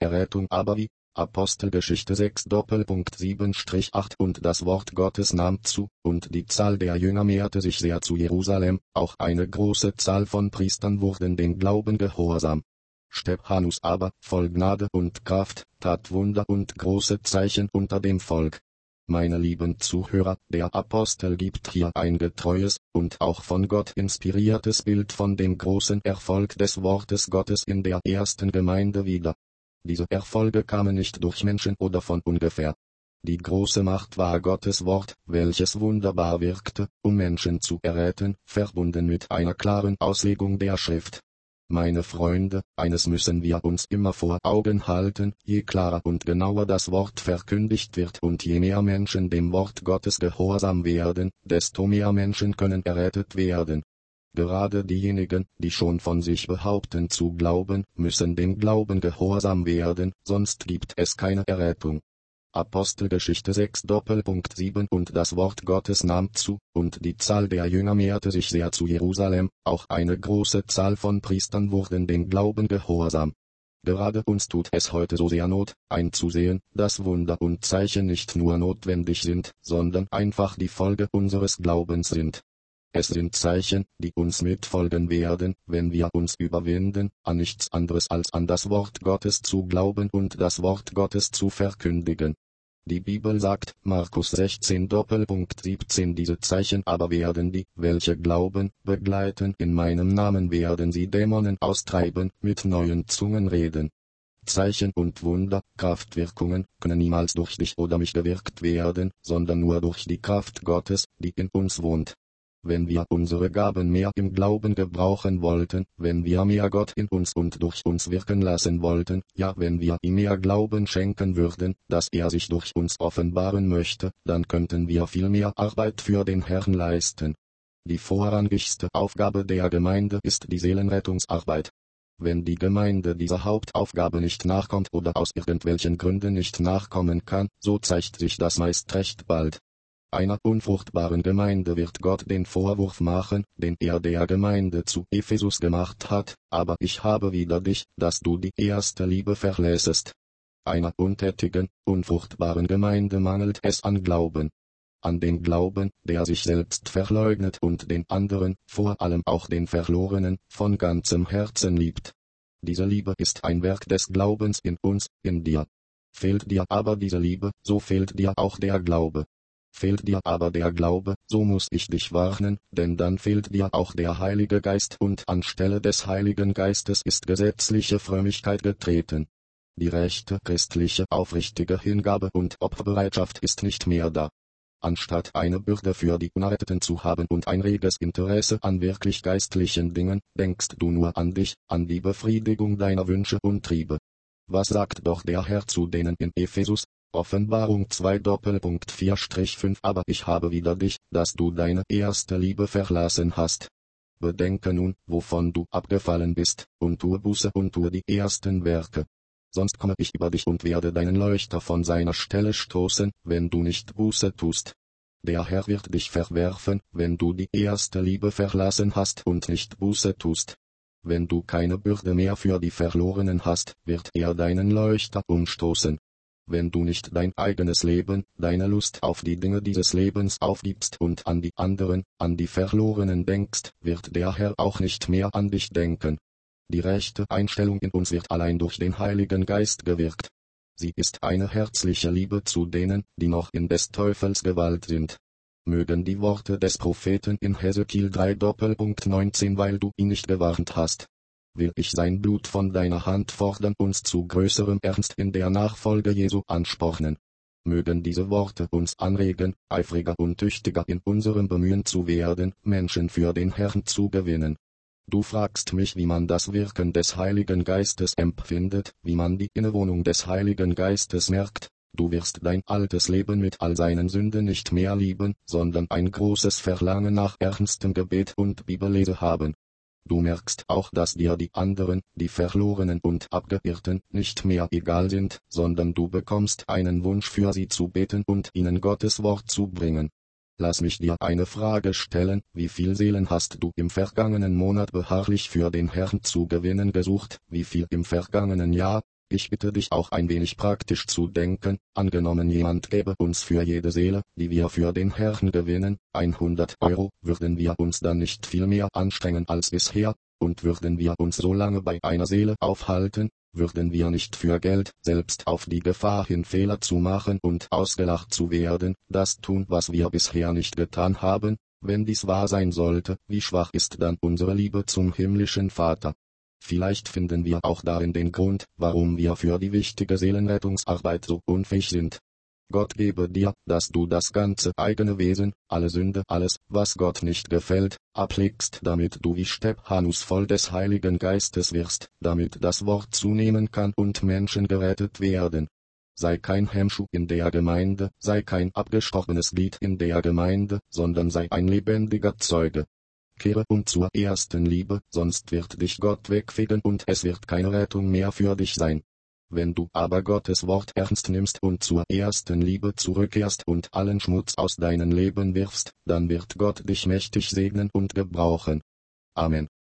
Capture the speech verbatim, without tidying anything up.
Errettung aber wie? Apostelgeschichte sechs sieben acht Und das Wort Gottes nahm zu, und die Zahl der Jünger mehrte sich sehr zu Jerusalem, auch eine große Zahl von Priestern wurden dem Glauben gehorsam. Stephanus aber, voll Gnade und Kraft, tat Wunder und große Zeichen unter dem Volk. Meine lieben Zuhörer, der Apostel gibt hier ein getreues und auch von Gott inspiriertes Bild von dem großen Erfolg des Wortes Gottes in der ersten Gemeinde wieder. Diese Erfolge kamen nicht durch Menschen oder von ungefähr. Die große Macht war Gottes Wort, welches wunderbar wirkte, um Menschen zu erretten, verbunden mit einer klaren Auslegung der Schrift. Meine Freunde, eines müssen wir uns immer vor Augen halten, je klarer und genauer das Wort verkündigt wird und je mehr Menschen dem Wort Gottes gehorsam werden, desto mehr Menschen können errettet werden. Gerade diejenigen, die schon von sich behaupten zu glauben, müssen dem Glauben gehorsam werden, sonst gibt es keine Errettung. Apostelgeschichte sechs sieben Und das Wort Gottes nahm zu, und die Zahl der Jünger mehrte sich sehr zu Jerusalem, auch eine große Zahl von Priestern wurden dem Glauben gehorsam. Gerade uns tut es heute so sehr Not, einzusehen, dass Wunder und Zeichen nicht nur notwendig sind, sondern einfach die Folge unseres Glaubens sind. Es sind Zeichen, die uns mitfolgen werden, wenn wir uns überwinden, an nichts anderes als an das Wort Gottes zu glauben und das Wort Gottes zu verkündigen. Die Bibel sagt, Markus sechzehn siebzehn Diese Zeichen aber werden die, welche glauben, begleiten, in meinem Namen werden sie Dämonen austreiben, mit neuen Zungen reden. Zeichen und Wunder, Kraftwirkungen, können niemals durch dich oder mich gewirkt werden, sondern nur durch die Kraft Gottes, die in uns wohnt. Wenn wir unsere Gaben mehr im Glauben gebrauchen wollten, wenn wir mehr Gott in uns und durch uns wirken lassen wollten, ja wenn wir ihm mehr Glauben schenken würden, dass er sich durch uns offenbaren möchte, dann könnten wir viel mehr Arbeit für den Herrn leisten. Die vorrangigste Aufgabe der Gemeinde ist die Seelenrettungsarbeit. Wenn die Gemeinde dieser Hauptaufgabe nicht nachkommt oder aus irgendwelchen Gründen nicht nachkommen kann, so zeigt sich das meist recht bald. Einer unfruchtbaren Gemeinde wird Gott den Vorwurf machen, den er der Gemeinde zu Ephesus gemacht hat, aber ich habe wider dich, dass du die erste Liebe verlässest. Einer untätigen, unfruchtbaren Gemeinde mangelt es an Glauben. An den Glauben, der sich selbst verleugnet und den anderen, vor allem auch den Verlorenen, von ganzem Herzen liebt. Diese Liebe ist ein Werk des Glaubens in uns, in dir. Fehlt dir aber diese Liebe, so fehlt dir auch der Glaube. Fehlt dir aber der Glaube, so muss ich dich warnen, denn dann fehlt dir auch der Heilige Geist und anstelle des Heiligen Geistes ist gesetzliche Frömmigkeit getreten. Die rechte christliche aufrichtige Hingabe und Opferbereitschaft ist nicht mehr da. Anstatt eine Bürde für die Unerretteten zu haben und ein reges Interesse an wirklich geistlichen Dingen, denkst du nur an dich, an die Befriedigung deiner Wünsche und Triebe. Was sagt doch der Herr zu denen in Ephesus? Offenbarung zwei vier fünf Aber ich habe wider dich, dass du deine erste Liebe verlassen hast. Bedenke nun, wovon du abgefallen bist, und tue Buße und tue die ersten Werke. Sonst komme ich über dich und werde deinen Leuchter von seiner Stelle stoßen, wenn du nicht Buße tust. Der Herr wird dich verwerfen, wenn du die erste Liebe verlassen hast und nicht Buße tust. Wenn du keine Bürde mehr für die Verlorenen hast, wird er deinen Leuchter umstoßen. Wenn du nicht dein eigenes Leben, deine Lust auf die Dinge dieses Lebens aufgibst und an die anderen, an die Verlorenen denkst, wird der Herr auch nicht mehr an dich denken. Die rechte Einstellung in uns wird allein durch den Heiligen Geist gewirkt. Sie ist eine herzliche Liebe zu denen, die noch in des Teufels Gewalt sind. Mögen die Worte des Propheten in Hesekiel drei neunzehn Weil du ihn nicht gewarnt hast, will ich sein Blut von deiner Hand fordern uns zu größerem Ernst in der Nachfolge Jesu anspornen. Mögen diese Worte uns anregen, eifriger und tüchtiger in unserem Bemühen zu werden, Menschen für den Herrn zu gewinnen. Du fragst mich, wie man das Wirken des Heiligen Geistes empfindet, wie man die Innewohnung des Heiligen Geistes merkt. Du wirst dein altes Leben mit all seinen Sünden nicht mehr lieben, sondern ein großes Verlangen nach ernstem Gebet und Bibellese haben. Du merkst auch, dass dir die anderen, die Verlorenen und Abgeirrten, nicht mehr egal sind, sondern du bekommst einen Wunsch für sie zu beten und ihnen Gottes Wort zu bringen. Lass mich dir eine Frage stellen, wie viel Seelen hast du im vergangenen Monat beharrlich für den Herrn zu gewinnen gesucht, wie viel im vergangenen Jahr? Ich bitte dich auch ein wenig praktisch zu denken, angenommen jemand gäbe uns für jede Seele, die wir für den Herrn gewinnen, hundert Euro, würden wir uns dann nicht viel mehr anstrengen als bisher, und würden wir uns so lange bei einer Seele aufhalten, würden wir nicht für Geld, selbst auf die Gefahr hin Fehler zu machen und ausgelacht zu werden, das tun, was wir bisher nicht getan haben? Wenn dies wahr sein sollte, wie schwach ist dann unsere Liebe zum himmlischen Vater? Vielleicht finden wir auch darin den Grund, warum wir für die wichtige Seelenrettungsarbeit so unfähig sind. Gott gebe dir, dass du das ganze eigene Wesen, alle Sünde, alles, was Gott nicht gefällt, ablegst, damit du wie Stephanus voll des Heiligen Geistes wirst, damit das Wort zunehmen kann und Menschen gerettet werden. Sei kein Hemmschuh in der Gemeinde, sei kein abgestochenes Glied in der Gemeinde, sondern sei ein lebendiger Zeuge. Kehre um zur ersten Liebe, sonst wird dich Gott wegfegen und es wird keine Rettung mehr für dich sein. Wenn du aber Gottes Wort ernst nimmst und zur ersten Liebe zurückkehrst und allen Schmutz aus deinem Leben wirfst, dann wird Gott dich mächtig segnen und gebrauchen. Amen.